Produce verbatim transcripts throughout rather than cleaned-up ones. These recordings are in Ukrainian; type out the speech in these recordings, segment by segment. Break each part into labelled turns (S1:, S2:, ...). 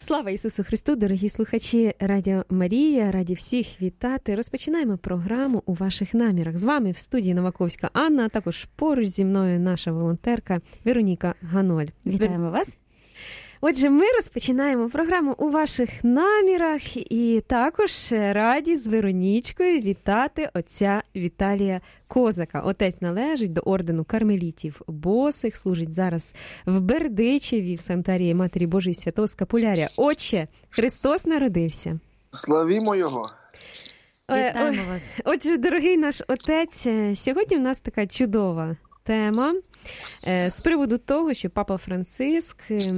S1: Слава Ісусу Христу, дорогі слухачі Радіо Марія, раді всіх вітати. Розпочинаємо програму «У ваших намірах». З вами в студії Новаковська Анна, а також поруч зі мною наша волонтерка Вероніка Ганоль.
S2: Вітаємо вас!
S1: Отже, ми розпочинаємо програму «У ваших намірах» і також раді з Веронічкою вітати отця Віталія Козака. Отець належить до ордену кармелітів босих, служить зараз в Бердичеві, в санктуарії Матері Божої Святого Скапулярія. Отче, Христос народився.
S3: Славімо Його!
S2: Вітаємо вас!
S1: Отже, дорогий наш отець, сьогодні в нас така чудова тема з приводу того, що Папа Франциск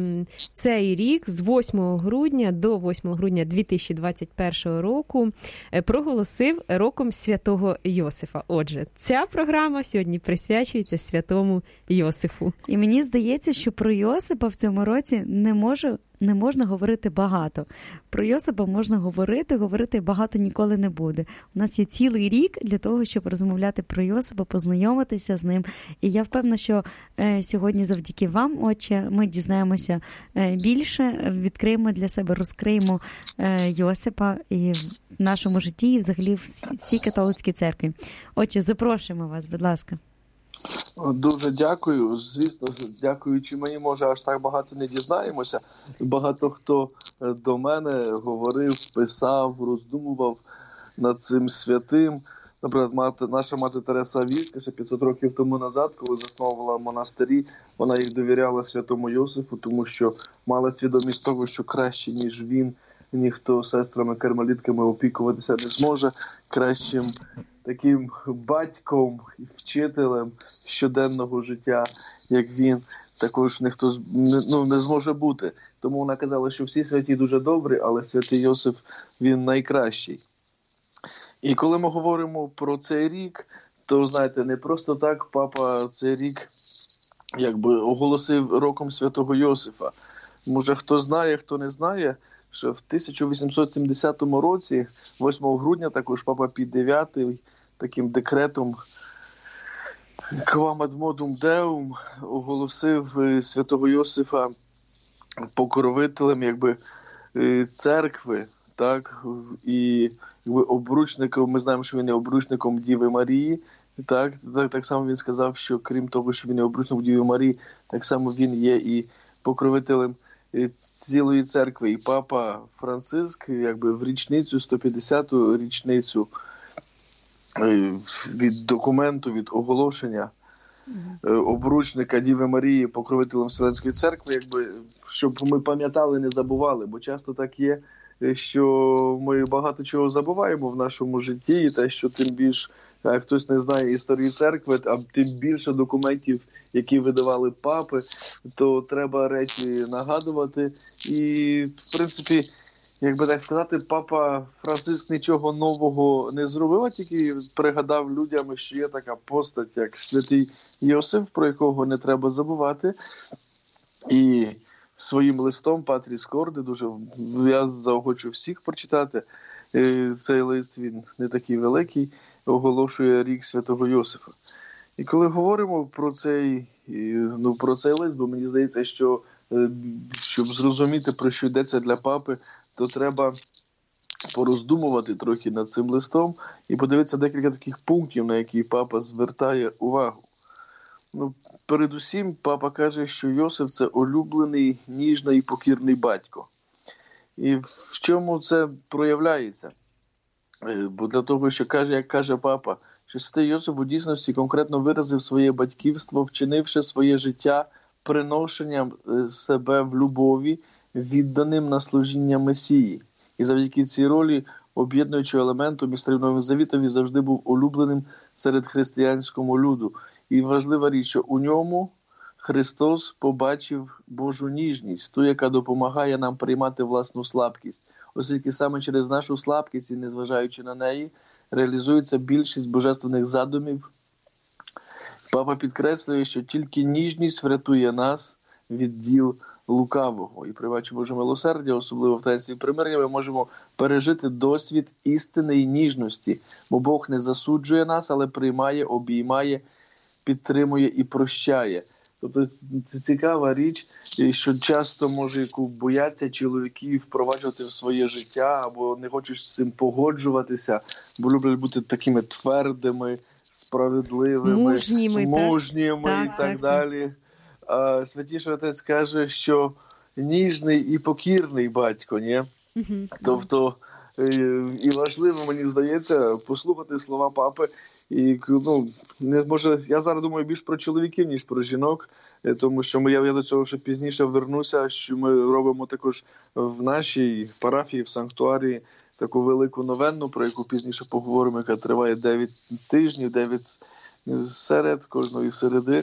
S1: цей рік з восьмого грудня до восьмого грудня дві тисячі двадцять першого року проголосив роком Святого Йосифа. Отже, ця програма сьогодні присвячується Святому Йосифу.
S2: І мені здається, що про Йосипа в цьому році не можу не можна говорити багато. Про Йосипа можна говорити, говорити багато ніколи не буде. У нас є цілий рік для того, щоб розмовляти про Йосипа, познайомитися з ним. І я впевнена, що е, сьогодні завдяки вам, отче, ми дізнаємося е, більше, відкриємо для себе, розкриємо е, Йосипа і в нашому житті, і взагалі в всій католицькій церкві. Отче, запрошуємо вас, будь ласка.
S3: Дуже дякую. Звісно, дякуючи мені, може, аж так багато не дізнаємося. Багато хто до мене говорив, писав, роздумував над цим святим. Наприклад, мати, наша мати Тереса Авгійська ще п'ятсот років тому назад, коли засновувала монастирі, вона їх довіряла Святому Йосифу, тому що мала свідомість того, що краще, ніж він, ніхто сестрами-кармелітками опікуватися не зможе. Кращим таким батьком і вчителем щоденного життя, як він, також ніхто ну, не зможе бути. Тому вона казала, що всі святі дуже добрі, але святий Йосиф, він найкращий. І коли ми говоримо про цей рік, то, знаєте, не просто так папа цей рік якби оголосив роком Святого Йосифа. Може, хто знає, хто не знає, що в тисяча вісімсот сімдесятому році, восьмого грудня, також папа Пій дев'ятий таким декретом Quam ad modum Deum оголосив Святого Йосифа покровителем якби церкви, так, і якби обручником, ми знаємо, що він є обручником Діви Марії, так, так, так само він сказав, що крім того, що він є обручником Діви Марії, так само він є і покровителем цілої церкви. І папа Франциск, якби в річницю, сто п'ятдесяту річницю від документу, від оголошення обручника Діви Марії покровителем Вселенської церкви, якби, щоб ми пам'ятали, не забували, бо часто так є, що ми багато чого забуваємо в нашому житті, і те, що тим більш хтось не знає історії церкви, а тим більше документів, які видавали папи, то треба речі нагадувати. І, в принципі, як би так сказати, папа Франциск нічого нового не зробив, а тільки пригадав людям, що є така постать, як святий Йосиф, про якого не треба забувати. І своїм листом Патріс Корде, дуже я заохочу всіх прочитати. Цей лист, він не такий великий, оголошує рік Святого Йосифа. І коли говоримо про цей, ну, про цей лист, бо мені здається, що щоб зрозуміти, про що йдеться для папи, то треба пороздумувати трохи над цим листом і подивитися декілька таких пунктів, на які папа звертає увагу. Ну, передусім, папа каже, що Йосиф – це улюблений, ніжний і покірний батько. І в чому це проявляється? Бо для того, що каже, як каже папа, що святий Йосиф у дійсності конкретно виразив своє батьківство, вчинивши своє життя приношенням себе в любові, відданим на служіння Месії. І завдяки цій ролі об'єднуючого елементу між Новим Завітом завжди був улюбленим серед християнського люду. І важлива річ, що у ньому Христос побачив Божу ніжність, ту, яка допомагає нам приймати власну слабкість. Оскільки саме через нашу слабкість і незважаючи на неї, реалізується більшість божественних задумів. Папа підкреслює, що тільки ніжність врятує нас від діл лукавого. І привачу Боже милосердя, особливо в таїнстві примирення, ми можемо пережити досвід істини і ніжності, бо Бог не засуджує нас, але приймає, обіймає, підтримує і прощає. Тобто це цікава річ, що часто, може, яку бояться чоловіки впроваджувати в своє життя, або не хочуть з цим погоджуватися, бо люблять бути такими твердими, справедливими,
S1: мужніми,
S3: мужніми
S1: так?
S3: і
S1: так,
S3: так,
S1: так
S3: далі. А Святіший Отець каже, що ніжний і покірний батько, ні?
S1: Угу.
S3: Тобто і важливо, мені здається, послухати слова папи. І, ну, не може, я зараз думаю більш про чоловіків, ніж про жінок, тому що ми, я, я до цього ще пізніше вернуся, що ми робимо також в нашій парафії, в санктуарії, таку велику новенну, про яку пізніше поговоримо, яка триває дев'ять тижнів, дев'ять серед, кожної середи.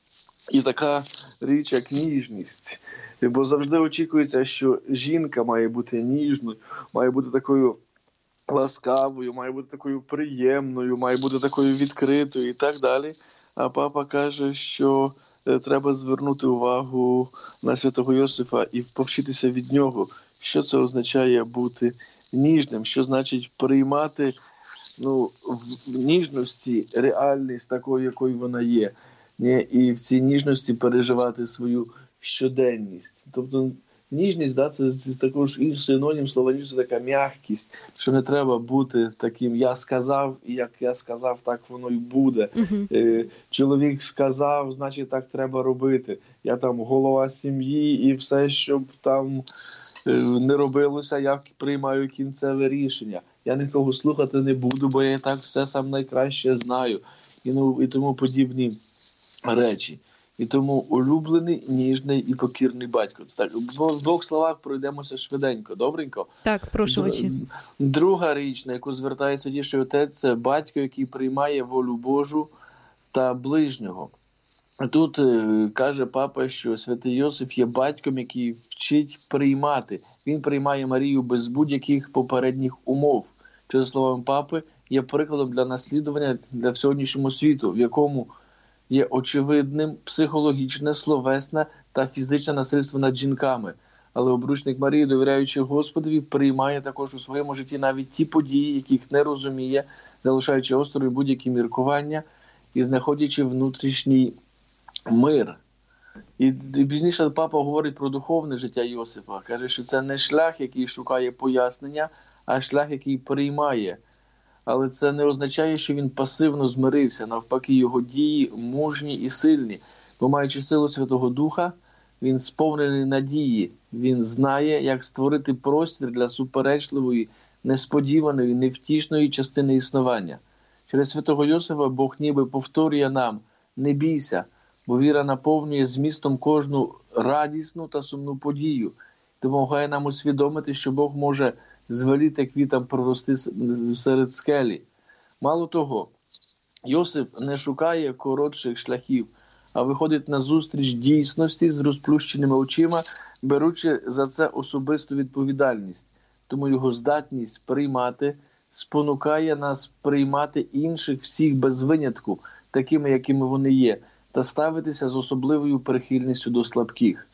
S3: І така річ, як ніжність. Бо завжди очікується, що жінка має бути ніжною, має бути такою ласкавою, має бути такою приємною, має бути такою відкритою і так далі. А папа каже, що треба звернути увагу на святого Йосифа і повчитися від нього, що це означає бути ніжним, що значить приймати, ну, в ніжності реальність такою, якою вона є. Ні? І в цій ніжності переживати свою щоденність. Тобто ніжність, да, це, це також інший синонім слова ніжність, це така м'якість, що не треба бути таким «я сказав, і як я сказав, так воно й буде». Uh-huh. Е, чоловік сказав, значить так треба робити. Я там голова сім'ї і все, щоб там е, не робилося, я приймаю кінцеве рішення. Я нікого слухати не буду, бо я і так все сам найкраще знаю. І, ну, і тому подібні речі. І тому улюблений, ніжний і покірний батько. Так, в двох словах пройдемося швиденько, добренько?
S1: Так, прошу очі.
S3: Друга річ, на яку звертає Святіший Отець, це батько, який приймає волю Божу та ближнього. Тут е, каже папа, що святий Йосиф є батьком, який вчить приймати. Він приймає Марію без будь-яких попередніх умов. Що, за словами папи, є прикладом для наслідування для сьогоднішнього світу, в якому є очевидним психологічне, словесне та фізичне насильство над жінками. Але обручник Марії, довіряючи Господові, приймає також у своєму житті навіть ті події, яких не розуміє, залишаючи осторонь будь-які міркування і знаходячи внутрішній мир. І, і пізніше папа говорить про духовне життя Йосифа. Каже, що це не шлях, який шукає пояснення, а шлях, який приймає. Але це не означає, що він пасивно змирився. Навпаки, його дії мужні і сильні. Бо, маючи силу Святого Духа, він сповнений надії. Він знає, як створити простір для суперечливої, несподіваної, невтішної частини існування. Через Святого Йосифа Бог ніби повторює нам: не бійся, бо віра наповнює змістом кожну радісну та сумну подію. Допомагає нам усвідомити, що Бог може звеліти квітам прорости серед скелі. Мало того, Йосиф не шукає коротших шляхів, а виходить на зустріч дійсності з розплющеними очима, беручи за це особисту відповідальність. Тому його здатність приймати спонукає нас приймати інших всіх без винятку, такими, якими вони є, та ставитися з особливою прихильністю до слабких.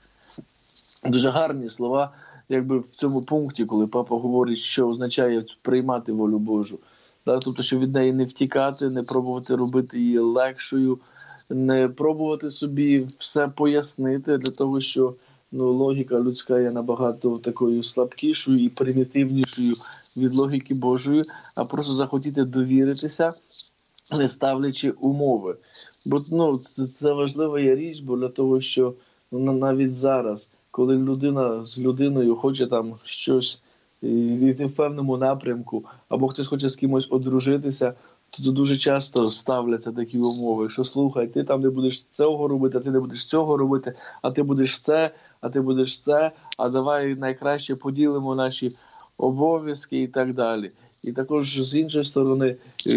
S3: Дуже гарні слова, якби в цьому пункті, коли папа говорить, що означає приймати волю Божу. Тобто, що від неї не втікати, не пробувати робити її легшою, не пробувати собі все пояснити для того, що, ну, логіка людська є набагато такою слабкішою і примітивнішою від логіки Божої, а просто захотіти довіритися, не ставлячи умови. Бо, ну, це, це важлива є річ, бо для того, що, ну, навіть зараз, коли людина з людиною хоче там щось йти в певному напрямку, або хтось хоче з кимось одружитися, то дуже часто ставляться такі умови, що слухай, ти там не будеш цього робити, а ти не будеш цього робити, а ти будеш це, а ти будеш це, а давай найкраще поділимо наші обов'язки і так далі. І також з іншої сторони,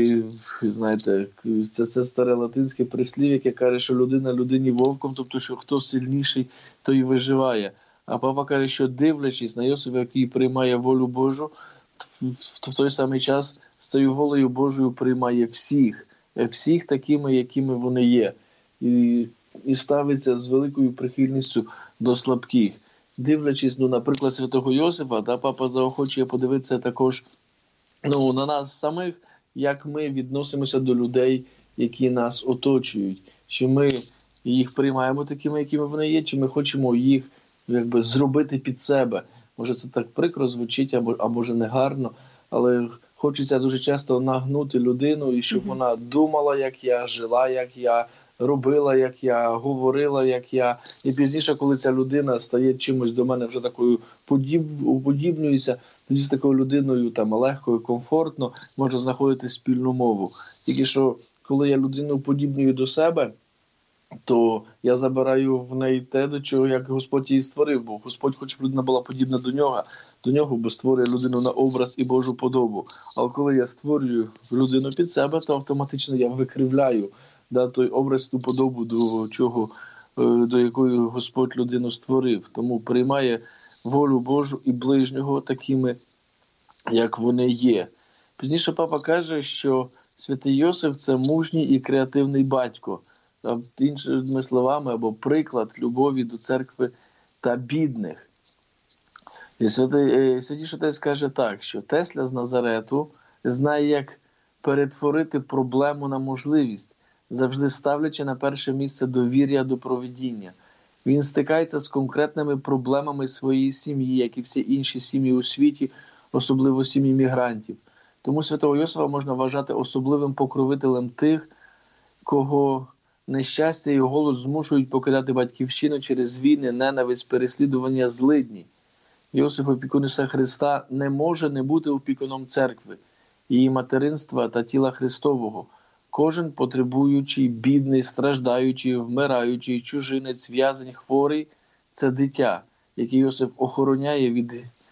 S3: знаєте, це, це старе латинське прислів'я, яке каже, що людина людині вовком, тобто, що хто сильніший, той і виживає. А папа каже, що дивлячись на Йосифа, який приймає волю Божу, в, в, в той самий час з цією волею Божою приймає всіх, всіх такими, якими вони є. І, і ставиться з великою прихильністю до слабких. Дивлячись, ну, наприклад, святого Йосифа, та папа заохочує подивитися також, ну, на нас самих, як ми відносимося до людей, які нас оточують. Що ми і їх приймаємо такими, якими вони є, чи ми хочемо їх якби зробити під себе. Може це так прикро звучить, або, а може не гарно, але хочеться дуже часто нагнути людину, і щоб mm-hmm. вона думала, як я, жила, як я, робила, як я, говорила, як я. І пізніше, коли ця людина стає чимось до мене вже такою подіб... уподібнюється, тоді з такою людиною там легко і комфортно можна знаходити спільну мову. Тільки що, коли я людину подібнюю до себе, то я забираю в неї те, до чого як Господь її створив, бо Господь хоче, щоб людина була подібна до нього, до нього, бо створює людину на образ і Божу подобу. Але коли я створюю людину під себе, то автоматично я викривляю да, той образ, ту подобу, до чого, до якої Господь людину створив. Тому приймає волю Божу і ближнього такими, як вони є. Пізніше папа каже, що святий Йосиф – це мужній і креативний батько. Іншими словами, або приклад любові до церкви та бідних. І святий, святіший отець каже так, що Тесля з Назарету знає, як перетворити проблему на можливість, завжди ставлячи на перше місце довір'я до провидіння. Він стикається з конкретними проблемами своєї сім'ї, як і всі інші сім'ї у світі, особливо сім'ї мігрантів. Тому святого Йосифа можна вважати особливим покровителем тих, кого нещастя і голод змушують покидати батьківщину через війни, ненависть, переслідування, злидні. Йосиф, опікун Ісуса Христа, не може не бути опікуном церкви, її материнства та тіла Христового. Кожен потребуючий, бідний, страждаючий, вмираючий, чужинець, в'язень, хворий – це дитя, яке Йосиф охороняє від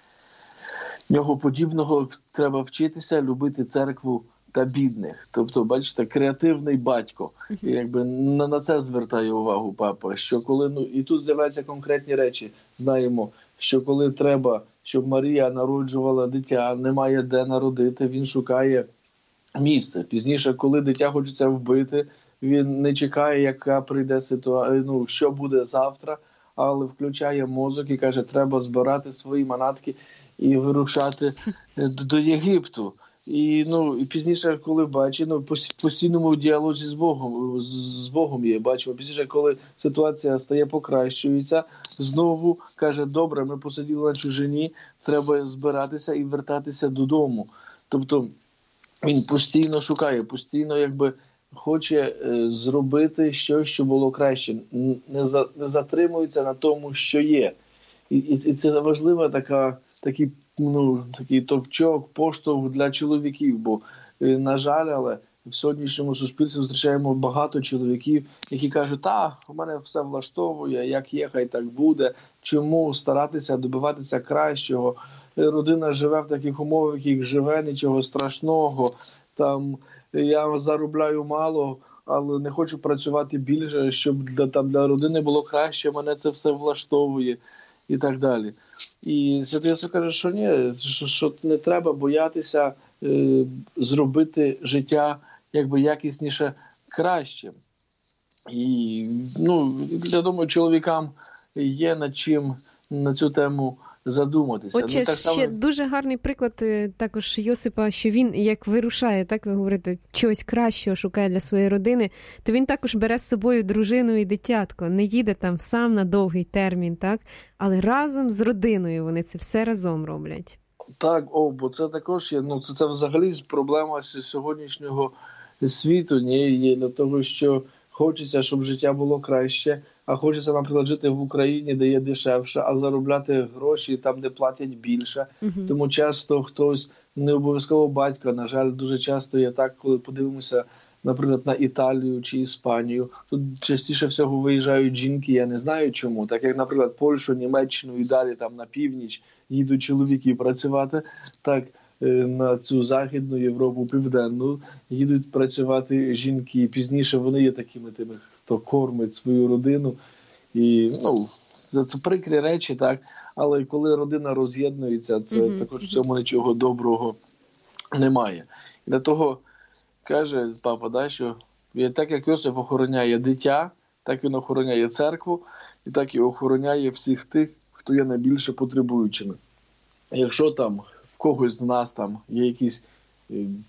S3: нього подібного. Треба вчитися любити церкву та бідних. Тобто, бачите, креативний батько. І якби на, на це звертає увагу папа, що коли, ну, і тут з'являються конкретні речі. Знаємо, що коли треба, щоб Марія народжувала дитя, немає де народити, він шукає місце. Пізніше, коли дитя хочеться вбити, він не чекає, яка прийде ситуація, ну, що буде завтра, але включає мозок і каже, треба збирати свої манатки і вирушати до Єгипту. І, ну, і пізніше, коли бачить, ну, постійному діалозі з Богом, з, з Богом є, бачимо. Пізніше, коли ситуація стає покращується, знову каже, добре, ми посиділи на чужині, треба збиратися і вертатися додому. Тобто він постійно шукає, постійно якби хоче е, зробити щось, що було краще. Не, за, не затримується на тому, що є. І, і, і це важлива така, такий, ну, такий товчок, поштовх для чоловіків, бо, е, на жаль, але в сьогоднішньому суспільстві зустрічаємо багато чоловіків, які кажуть, та, у мене все влаштовує, як є, хай так буде, чому старатися добиватися кращого. Родина живе в таких умовах, в яких живе, нічого страшного, там, я заробляю мало, але не хочу працювати більше, щоб для, там, для родини було краще, мене це все влаштовує і так далі. І Святий Йосиф каже, що ні, що, що не треба боятися е, зробити життя якби якісніше кращим. І, ну, я думаю, чоловікам є над чим на цю тему задуматися.
S1: Отже,
S3: ну, так само...
S1: ще дуже гарний приклад також Йосипа, що він, як вирушає, так ви говорите, чогось кращого шукає для своєї родини, то він також бере з собою дружину і дитятко, не їде там сам на довгий термін, так? Але разом з родиною вони це все разом роблять.
S3: Так, о, бо це також є, ну, це, це взагалі проблема сьогоднішнього світу, ні, є для того, що хочеться, щоб життя було краще, а хочеться, наприклад, жити в Україні, де є дешевше, а заробляти гроші там, де платять більше. Uh-huh. Тому часто хтось, не обов'язково батько, на жаль, дуже часто є так, коли подивимося, наприклад, на Італію чи Іспанію, тут частіше всього виїжджають жінки, я не знаю чому, так як, наприклад, Польщу, Німеччину і далі там на північ їдуть чоловіки працювати, так на цю Західну Європу, Південну, їдуть працювати жінки. Пізніше вони є такими тими, хто кормить свою родину. І, ну, це, це прикрі речі, так, але коли родина роз'єднується, це mm-hmm. також в цьому нічого доброго немає. І для того каже папа, да, що так як Йосиф охороняє дитя, так він охороняє церкву, і так і охороняє всіх тих, хто є найбільше потребуючими. Якщо там в когось з нас там є якісь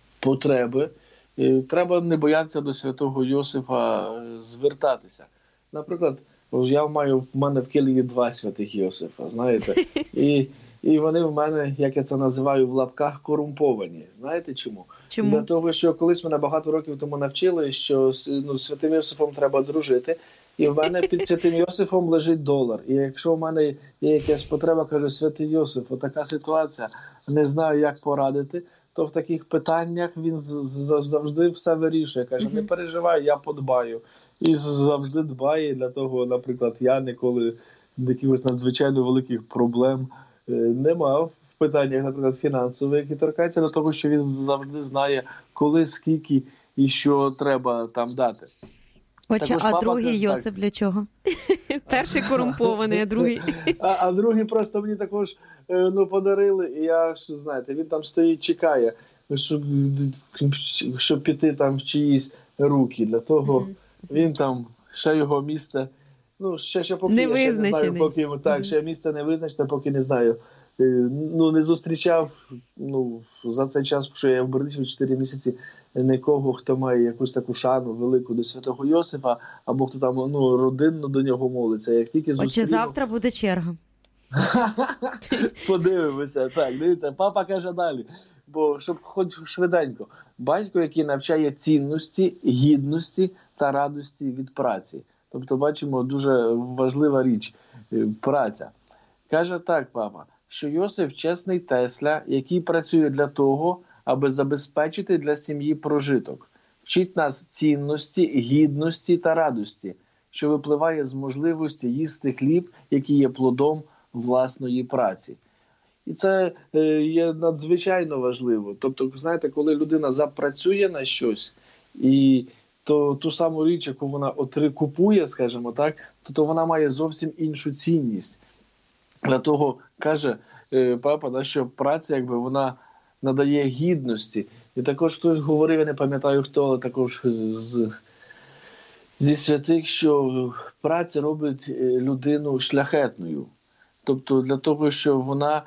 S3: потреби, треба не боятися до святого Йосифа звертатися. наприклад, я маю, в мене в Києві два святих Йосифа, знаєте, і, і вони в мене, як я це називаю, в лапках корумповані. Знаєте чому?
S2: Чому?
S3: Для того, що колись мене багато років тому навчили, що ну, з святим Йосифом треба дружити, і в мене під святим Йосифом лежить долар. І якщо в мене є якась потреба, кажу, святий Йосиф, отака ситуація, не знаю, як порадити, то в таких питаннях він завжди все вирішує. Каже, не переживай, я подбаю. І завжди дбає для того, наприклад, я ніколи якихось надзвичайно великих проблем не мав в питаннях, наприклад, фінансових, які торкаються до того, що він завжди знає, коли, скільки і що треба там дати.
S2: Отже,
S3: Також
S2: а
S3: папа,
S2: другий
S3: так.
S2: Йосип для чого?
S1: Перший корумпований, а другий...
S3: А, а другий просто мені також ну, подарили, і я, знаєте, він там стоїть, чекає, щоб, щоб піти там в чиїсь руки. Для того mm-hmm. він там, ще його місце, ну, ще, ще поки, я ще не знаю, поки, так, mm-hmm. ще місце не визначене, поки не знаю. Ну, не зустрічав, ну, за цей час, що я в Бердичеві чотири місяці, нікого, хто має якусь таку шану велику до святого Йосифа, або хто там, ну, родинно до нього молиться. Як тільки зустріну...
S2: Отже, завтра буде черга.
S3: Подивимося. Так, дивіться, папа каже далі. Бо, щоб хоч швиденько. Батько, який навчає цінності, гідності та радості від праці. Тобто, бачимо, дуже важлива річ – праця. Каже так, папа, що Йосиф – чесний Тесля, який працює для того, аби забезпечити для сім'ї прожиток. Вчить нас цінності, гідності та радості, що випливає з можливості їсти хліб, який є плодом власної праці. І це є надзвичайно важливо. Тобто, знаєте, коли людина запрацює на щось, і то ту саму річ, яку вона отри купує, скажімо так, то, то вона має зовсім іншу цінність. Для того, каже папа, да, що праця, якби, вона надає гідності. І також хтось говорив, я не пам'ятаю хто, але також з, зі святих, що праця робить людину шляхетною. Тобто для того, що вона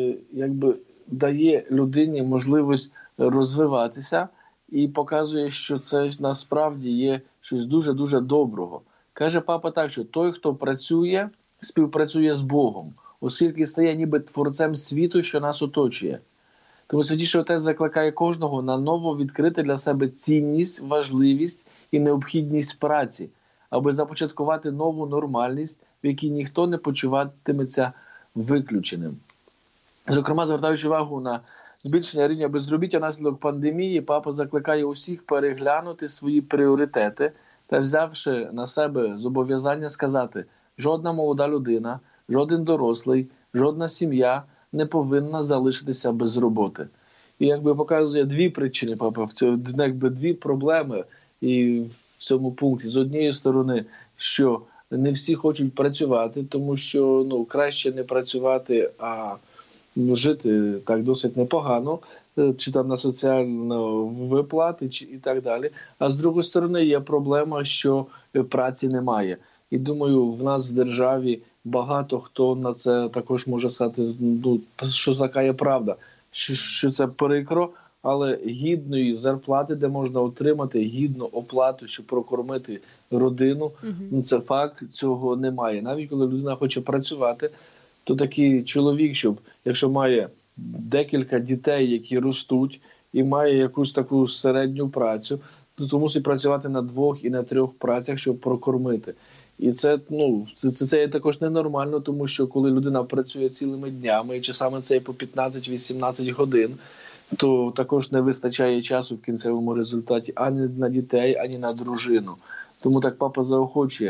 S3: якби дає людині можливість розвиватися і показує, що це насправді є щось дуже-дуже доброго. Каже папа так, що той, хто працює, співпрацює з Богом, оскільки стає ніби творцем світу, що нас оточує. Тому Святіший Отець закликає кожного на ново відкрити для себе цінність, важливість і необхідність праці, аби започаткувати нову нормальність, в якій ніхто не почуватиметься виключеним. Зокрема, звертаючи увагу на збільшення рівня безробіття внаслідок пандемії, папа закликає усіх переглянути свої пріоритети та, взявши на себе зобов'язання сказати: жодна молода людина, жоден дорослий, жодна сім'я не повинна залишитися без роботи. І якби показує дві причини, папа, в цьому, якби дві проблеми і в цьому пункті. З однієї сторони, що не всі хочуть працювати, тому що ну, краще не працювати, а ну, жити так досить непогано, чи там на соціальні виплати, чи і так далі. А з другої сторони, є проблема, що праці немає. І думаю, в нас в державі багато хто на це також може сказати, ну, що така є правда, що, що це прикро, але гідної зарплати, де можна отримати гідну оплату, щоб прокормити родину, uh-huh. ну, це факт, цього немає. Навіть коли людина хоче працювати, то такий чоловік, щоб, якщо має декілька дітей, які ростуть, і має якусь таку середню працю, то, то мусить працювати на двох і на трьох працях, щоб прокормити. І це, ну, це, це, це є також ненормально, тому що коли людина працює цілими днями, і часами це є по п'ятнадцять-вісімнадцять годин, то також не вистачає часу в кінцевому результаті ані на дітей, ані на дружину. Тому так папа заохочує,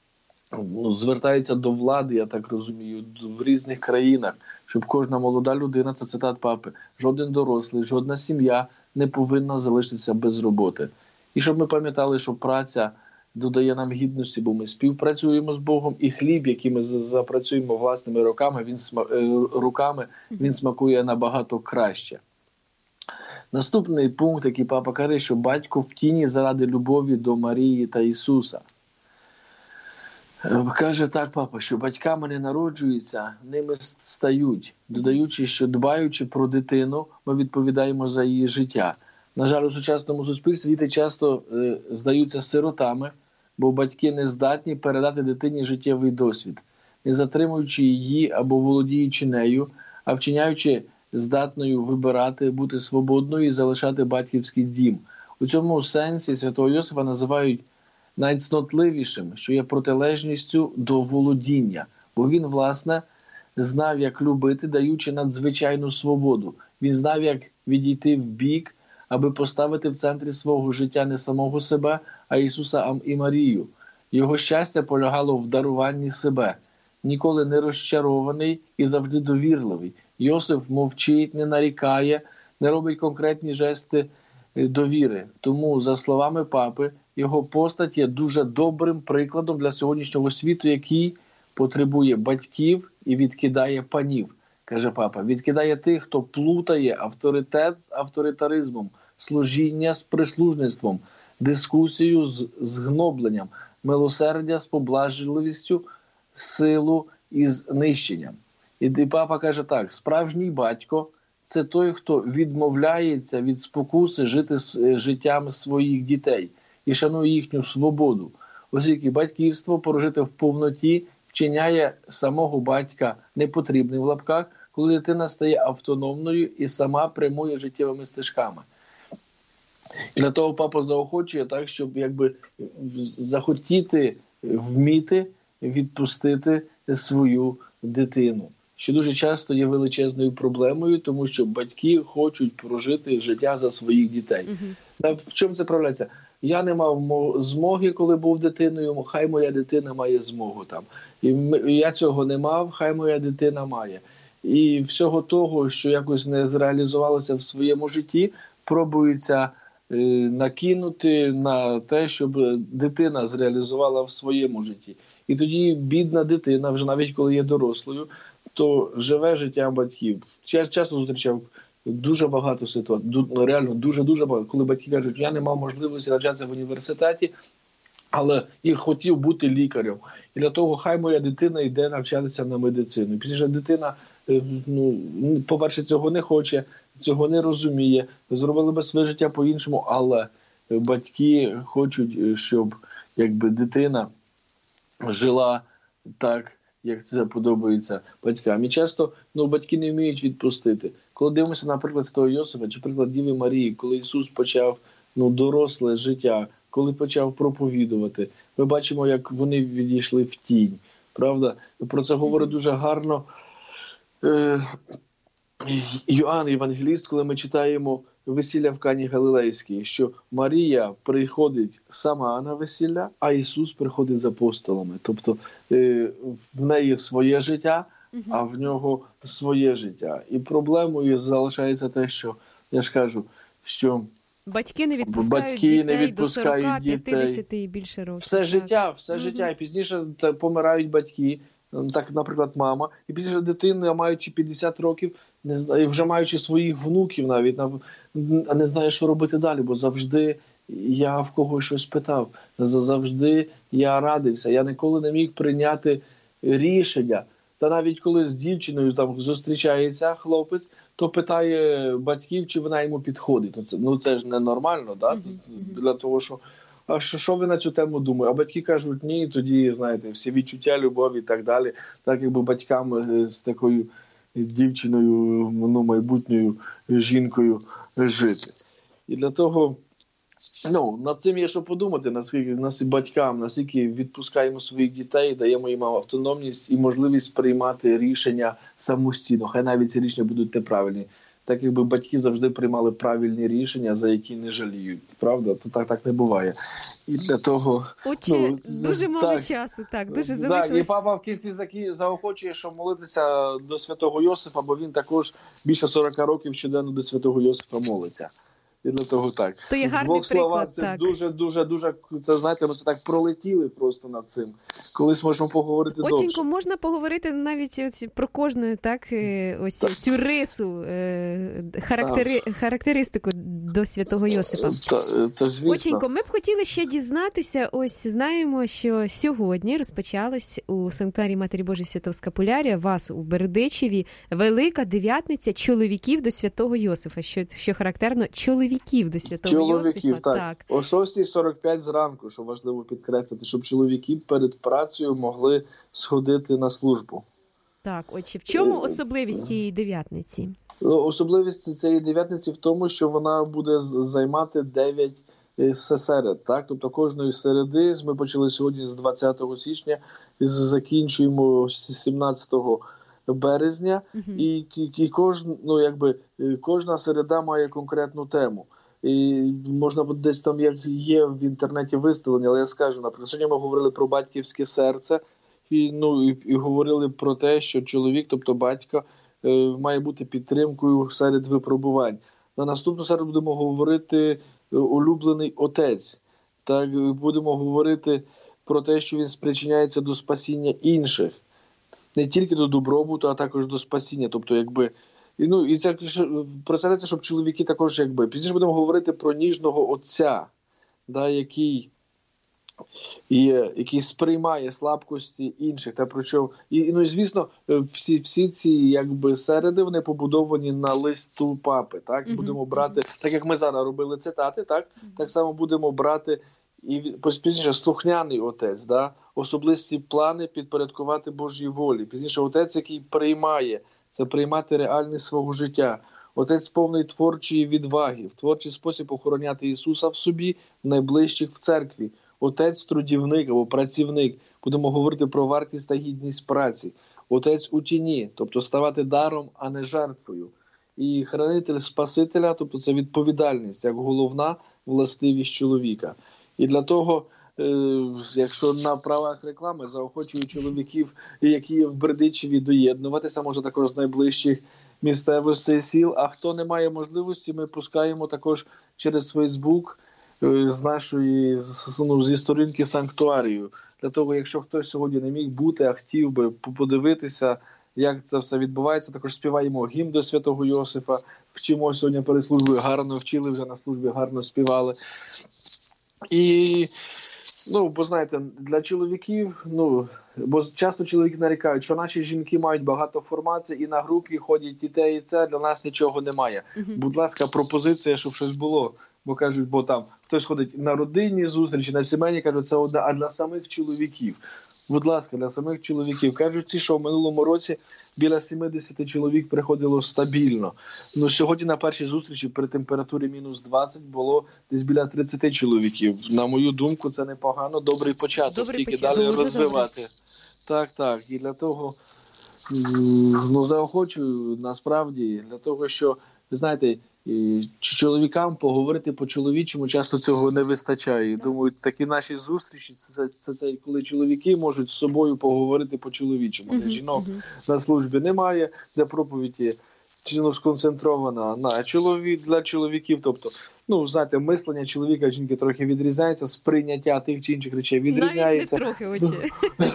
S3: ну, звертається до влади, я так розумію, в різних країнах, щоб кожна молода людина, це цитат папи, жоден дорослий, жодна сім'я не повинна залишитися без роботи. І щоб ми пам'ятали, що праця додає нам гідності, бо ми співпрацюємо з Богом, і хліб, який ми запрацюємо власними руками, він, руками, він смакує набагато краще. Наступний пункт, який папа каже, що батько в тіні заради любові до Марії та Ісуса. Каже так папа, що батьками не народжуються, ними стають, додаючи, що дбаючи про дитину, ми відповідаємо за її життя. На жаль, у сучасному суспільстві діти часто е, здаються сиротами, бо батьки не здатні передати дитині життєвий досвід, не затримуючи її або володіючи нею, а вчиняючи здатною вибирати, бути свободною і залишати батьківський дім. У цьому сенсі святого Йосифа називають найцнотливішим, що є протилежністю до володіння, бо він, власне, знав, як любити, даючи надзвичайну свободу. Він знав, як відійти в бік, аби поставити в центрі свого життя не самого себе, а Ісуса і Марію. Його щастя полягало в даруванні себе. Ніколи не розчарований і завжди довірливий. Йосиф мовчить, не нарікає, не робить конкретні жести довіри. Тому, за словами папи, його постать є дуже добрим прикладом для сьогоднішнього світу, який потребує батьків і відкидає панів, каже папа. Відкидає тих, хто плутає авторитет з авторитаризмом, служіння з прислужництвом, дискусію з згнобленням, милосердя з поблажливістю, силу і знищенням. І папа каже так: справжній батько – це той, хто відмовляється від спокуси жити життям своїх дітей і шанує їхню свободу, оскільки батьківство прожити в повноті вчиняє самого батька непотрібним в лапках, коли дитина стає автономною і сама прямує життєвими стежками. І для того папа заохочує так, щоб якби захотіти, вміти відпустити свою дитину, що дуже часто є величезною проблемою, тому що батьки хочуть прожити життя за своїх дітей. Uh-huh. В чому це проявляється? Я не мав змоги, коли був дитиною, хай моя дитина має змогу там. І я цього не мав, хай моя дитина має. І всього того, що якось не зреалізувалося в своєму житті, пробується е, накинути на те, щоб дитина зреалізувала в своєму житті. І тоді бідна дитина, вже навіть коли є дорослою, то живе життям батьків. Я часто зустрічав дуже багато ситуацій, реально дуже-дуже багато, коли батьки кажуть, я не мав можливості навчатися в університеті, але і хотів бути лікарем. І для того хай моя дитина йде навчатися на медицину. Пізніше дитина, ну, по-перше, цього не хоче, цього не розуміє, зробили би своє життя по-іншому, але батьки хочуть, щоб якби дитина жила так, як це подобається батькам. І часто ну, батьки не вміють відпустити. Коли дивимося, наприклад, Святого Йосифа чи приклад Діви Марії, коли Ісус почав ну, доросле життя, коли почав проповідувати, ми бачимо, як вони відійшли в тінь. Правда? Про це говорить дуже гарно е- Йоанн Євангеліст, коли ми читаємо весілля в Кані Галилейській, що Марія приходить сама на весілля, а Ісус приходить з апостолами. Тобто е- в неї своє життя, а в нього своє життя. І проблемою залишається те, що, я ж кажу, що
S1: батьки не відпускають
S3: батьки
S1: дітей
S3: не відпускають
S1: до сорок п'ятдесят
S3: дітей.
S1: І більше років.
S3: Все
S1: так.
S3: життя, все
S1: угу.
S3: життя. І пізніше помирають батьки, так, наприклад, мама. І пізніше дитина, маючи п'ятдесят років, не знає, вже маючи своїх внуків навіть, а не знає, що робити далі, бо завжди я в когось щось питав, завжди я радився. Я ніколи не міг прийняти рішення. Та навіть коли з дівчиною там зустрічається хлопець, то питає батьків, чи вона йому підходить. Ну це, ну, це ж ненормально, да? Uh-huh. Для того, що а що, що ви на цю тему думаєте? А батьки кажуть, ні, тоді, знаєте, всі відчуття, любов і так далі. Так, якби батькам з такою дівчиною, ну, майбутньою жінкою жити. І для того, ну, над цим є що подумати, наскільки нас і батькам, наскільки відпускаємо своїх дітей, даємо їм автономність і можливість приймати рішення самостійно. Хай навіть ці рішення будуть неправильні. Так якби батьки завжди приймали правильні рішення, за які не жаліють. Правда? То так, так не буває. І для того...
S1: Отче, ну, дуже мало так, часу. Так, дуже залишилось.
S3: Так, і папа в кінці заохочує, що молитися до Святого Йосифа, бо він також більше сорок років щоденно до Святого Йосифа молиться. І для того так.
S1: То є гарний
S3: Двох слова,
S1: приклад,
S3: це
S1: так.
S3: дуже, дуже, дуже, це, знаєте, ми це так пролетіли просто над цим. Колись можемо поговорити довше.
S1: Отченько, можна поговорити навіть ось про кожну, так, ось так. цю рису, характери, характеристику до Святого Йосипа.
S3: Та, та, звісно.
S1: Отченько, ми б хотіли ще дізнатися, ось знаємо, що сьогодні розпочалась у Санктуарі Матері Божої Святого Скапулярія, вас у Бердичеві, велика дев'ятниця чоловіків до Святого Йосифа, що, що характерно, чоловіків. чоловіків до святого
S3: чоловіків,
S1: Йосифа.
S3: так.
S1: так.
S3: О шостій сорок п'ять зранку, що важливо підкреслити, щоб чоловіки перед працею могли сходити на службу.
S1: Так, отже, в чому особливість цієї дев'ятниці?
S3: Особливість цієї дев'ятниці в тому, що вона буде займати дев'ять серед, так? Тобто кожної середи, ми почали сьогодні з двадцятого січня, закінчуємо з сімнадцятого березня, uh-huh. і, і, і кож, ну, якби, кожна середа має конкретну тему. І можна десь там, як є в інтернеті виставлення, але я скажу, наприклад, сьогодні ми говорили про батьківське серце, і, ну, і, і говорили про те, що чоловік, тобто батько, е, має бути підтримкою серед випробувань. На наступну середу будемо говорити улюблений отець. Так, будемо говорити про те, що він спричиняється до спасіння інших. Не тільки до добробуту, а також до спасіння. Тобто, якби, і, ну, і це, про це, щоб чоловіки також, якби, пізніше будемо говорити про ніжного отця, да, який, є, який сприймає слабкості інших. Та, причому, і, ну, і, звісно, всі, всі ці, якби, середи, вони побудовані на листу папи. Так? Mm-hmm. Будемо брати, так як ми зараз робили цитати, так, mm-hmm. так само будемо брати і пізніше слухняний отець, да? Особисті плани підпорядкувати Божій волі. Пізніше отець, який приймає, це приймати реальність свого життя. Отець повний творчої відваги, в творчий спосіб охороняти Ісуса в собі, в найближчих в церкві. Отець трудівник або працівник. Будемо говорити про вартість та гідність праці. Отець у тіні, тобто ставати даром, а не жертвою. І хранитель Спасителя, тобто це відповідальність, як головна властивість чоловіка. І для того, якщо на правах реклами, заохочую чоловіків, які є в Бердичеві, доєднуватися, може також з найближчих місцевостей сіл. А хто не має можливості, ми пускаємо також через Фейсбук з нашої, ну, зі сторінки Санктуарію. Для того, якщо хтось сьогодні не міг бути, а хотів би подивитися, як це все відбувається, також співаємо гімн до святого Йосифа, вчимо сьогодні перед службою, гарно вчили, вже на службі гарно співали. І, ну, бо знаєте, для чоловіків, ну, бо часто чоловіки нарікають, що наші жінки мають багато формацій і на групі ходять і те, і це, для нас нічого немає. Uh-huh. Будь ласка, пропозиція, щоб щось було. Бо кажуть, бо там хтось ходить на родинні зустрічі, на сімейні, кажуть, це одне, а для самих чоловіків. Будь ласка, для самих чоловіків. Кажуть ці, що в минулому році біля сімдесят чоловік приходило стабільно. Ну, сьогодні на першій зустрічі при температурі мінус двадцять було десь біля тридцять чоловіків. На мою думку, це непогано. Добрий початок, тільки далі розвивати. Добре. Так, так. І для того, ну, заохочую, насправді, для того, що, ви знаєте, і чоловікам поговорити по-чоловічому часто цього не вистачає. Думаю, такі наші зустрічі, це, це, це коли чоловіки можуть з собою поговорити по-чоловічому. Uh-huh, де жінок uh-huh. на службі немає, де проповідь ну, сконцентрована на чоловік, для чоловіків. Тобто, ну, знаєте, мислення чоловіка і жінки трохи відрізняється, сприйняття тих чи інших речей відрізняється.
S1: Навіть не трохи, очі.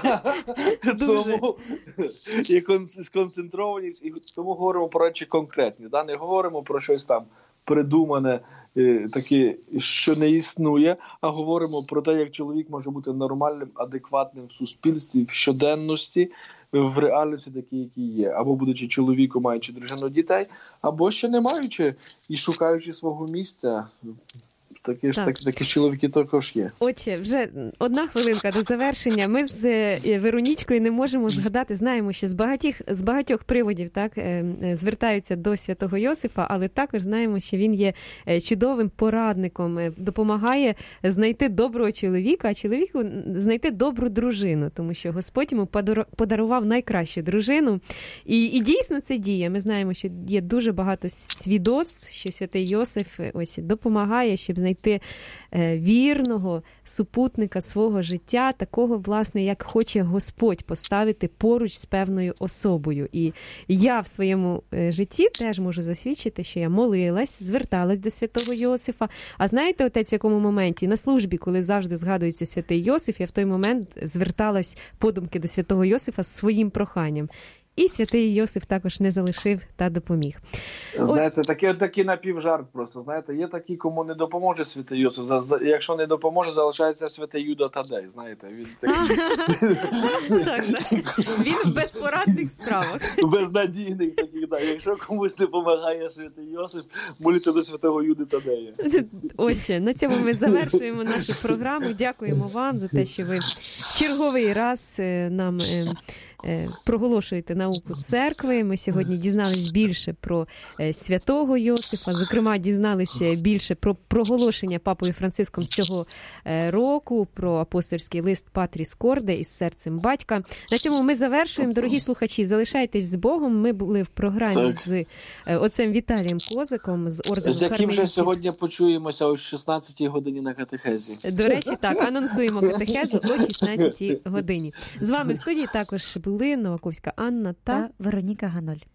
S3: Тому і сконцентрованість, і тому говоримо про речі конкретні. Да? Не говоримо про щось там придумане, таке, що не існує, а говоримо про те, як чоловік може бути нормальним, адекватним в суспільстві, в щоденності, в реальності такі, які є. Або будучи чоловіком, маючи дружину, дітей, або ще не маючи і шукаючи свого місця. Такі ж так. такі чоловіки також є.
S1: Отже, вже одна хвилинка до завершення. Ми з Веронічкою не можемо згадати, знаємо, що з багатьох, з багатьох приводів так, звертаються до святого Йосифа, але також знаємо, що він є чудовим порадником, допомагає знайти доброго чоловіка, а чоловіку знайти добру дружину, тому що Господь йому подарував найкращу дружину. І, і дійсно це діє. Ми знаємо, що є дуже багато свідоцтв, що святий Йосиф ось допомагає, щоб знайти вірного супутника свого життя, такого, власне, як хоче Господь поставити поруч з певною особою. І я в своєму житті теж можу засвідчити, що я молилась, зверталась до святого Йосифа. А знаєте, отець, в якому моменті? На службі, коли завжди згадується святий Йосиф, я в той момент зверталась подумки до святого Йосифа з своїм проханням. і святий Йосиф також не залишив та допоміг.
S3: Знаєте, такий, такий напівжарт просто. Знаєте, є такі, кому не допоможе святий Йосиф. За, за, якщо не допоможе, залишається святий Юда Тадей. Знаєте, він такий...
S1: Так, так. Він в безпорадних справах.
S3: Безнадійних таких, так. Якщо комусь не допомагає святий Йосиф, моліться до святого Юди Тадея.
S1: Отже, на цьому ми завершуємо нашу програму. Дякуємо вам за те, що ви черговий раз нам проголошуєте науку церкви. Ми сьогодні дізналися більше про святого Йосифа, зокрема, дізналися більше про проголошення Папою Франциском цього року, про апостольський лист Патріс Корде із серцем батька. На цьому ми завершуємо. Дорогі слухачі, залишайтесь з Богом. Ми були в програмі так. з отцем Віталієм Козиком з ордену
S3: з яким
S1: Кармелітів.
S3: же сьогодні почуємося о шістнадцятій годині на катехезі.
S1: До речі, так, анонсуємо катехезу о шістнадцятій годині. З вами в студії також були Новаковська Анна та,
S2: та Вероніка Ганоль.